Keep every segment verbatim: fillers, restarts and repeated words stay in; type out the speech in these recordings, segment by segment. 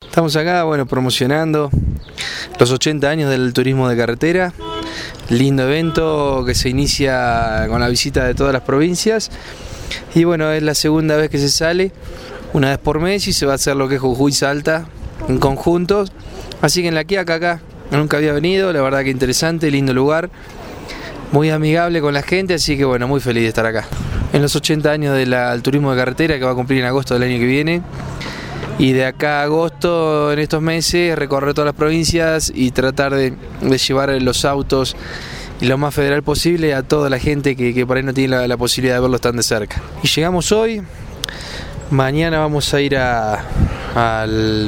Estamos acá, bueno, promocionando los ochenta años del turismo de carretera. Lindo evento que se inicia con la visita de todas las provincias. Y bueno, es la segunda vez que se sale, una vez por mes, y se va a hacer lo que es Jujuy Salta en conjuntos. Así que en La Quiaca acá, nunca había venido, la verdad que interesante, lindo lugar, muy amigable con la gente, así que bueno, muy feliz de estar acá. En los ochenta años del turismo de carretera, que va a cumplir en agosto del año que viene, y de acá a agosto, en estos meses, recorrer todas las provincias y tratar de, de llevar los autos lo más federal posible a toda la gente que, que por ahí no tiene la, la posibilidad de verlos tan de cerca. Y llegamos hoy, mañana vamos a ir a, a,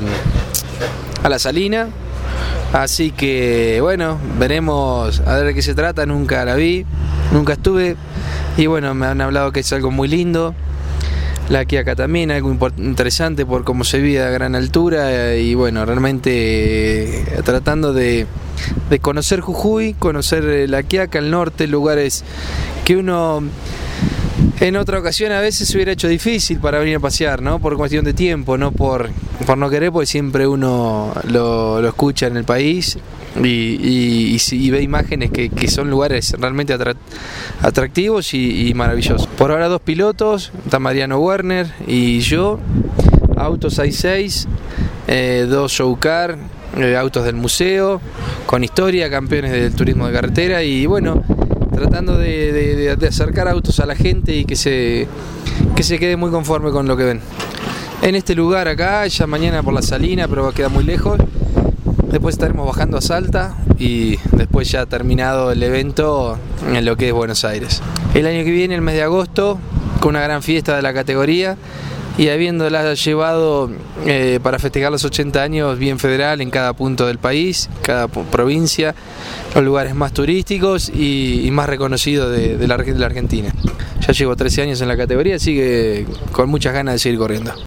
a La Salina, así que bueno, veremos a ver de qué se trata. Nunca la vi, nunca estuve, y bueno, me han hablado que es algo muy lindo. La Quiaca también, algo interesante por cómo se vive a gran altura, y bueno, realmente eh, tratando de, de conocer Jujuy, conocer La Quiaca, el norte, lugares que uno en otra ocasión a veces se hubiera hecho difícil para venir a pasear, ¿no? Por cuestión de tiempo, no por, por no querer, porque siempre uno lo, lo escucha en el país y, y, y, y ve imágenes que, que son lugares realmente atractivos y, y maravillosos. Por ahora dos pilotos, está Mariano Werner y yo, autos hay seis, eh, dos showcar, eh, autos del museo, con historia, campeones del turismo de carretera, y bueno, tratando de, de, de acercar autos a la gente y que se, que se quede muy conforme con lo que ven. En este lugar acá, ya mañana por La Salina, pero va a quedar muy lejos. Después estaremos bajando a Salta y después ya terminado el evento en lo que es Buenos Aires. El año que viene, el mes de agosto, con una gran fiesta de la categoría, y habiéndola llevado eh, para festejar los ochenta años bien federal en cada punto del país, cada provincia, los lugares más turísticos y, y más reconocidos de, de, la, de la Argentina. Ya llevo trece años en la categoría, así que con muchas ganas de seguir corriendo.